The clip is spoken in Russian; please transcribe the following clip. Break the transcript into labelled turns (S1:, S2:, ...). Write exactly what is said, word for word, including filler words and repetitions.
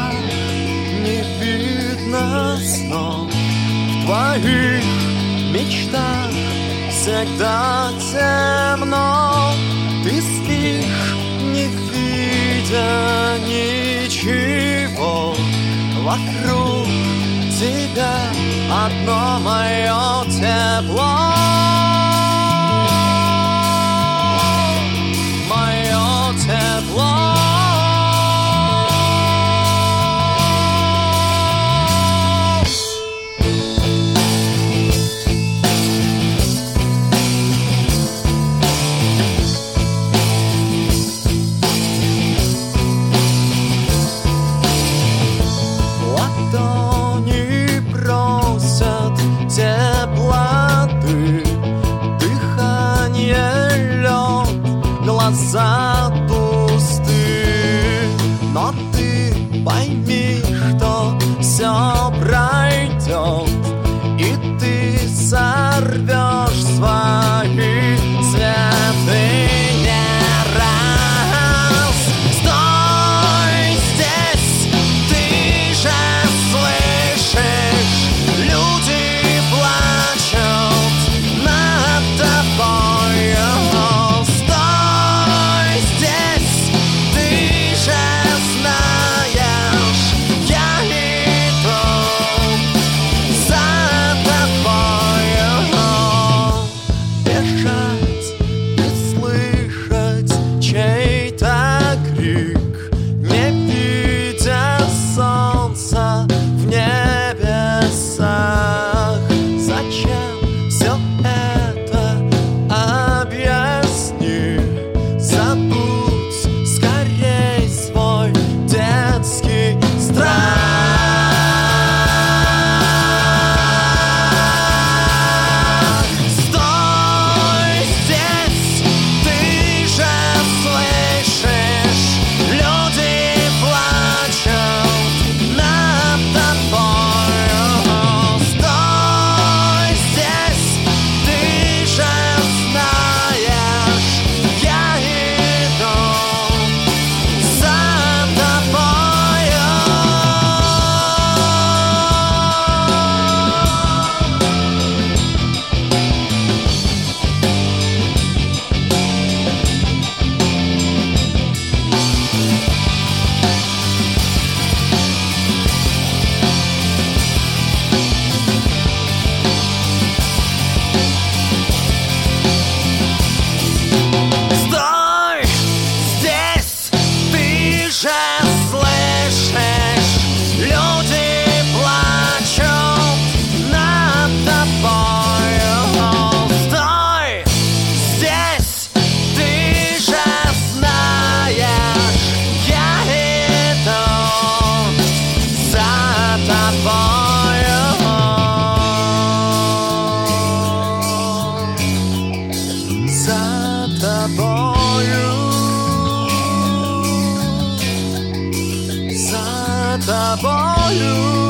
S1: глазах не видно снов, в твоих мечтах всегда темно. Ты спишь, не видя ничего, вокруг тебя одно мое тепло. Мое тепло. Глаза пусты, но ты пойми, что все пройдет, и ты сорвешь свои цветы не раз. Стой здесь, ты же слышишь, люди плачут над тобою. За тобою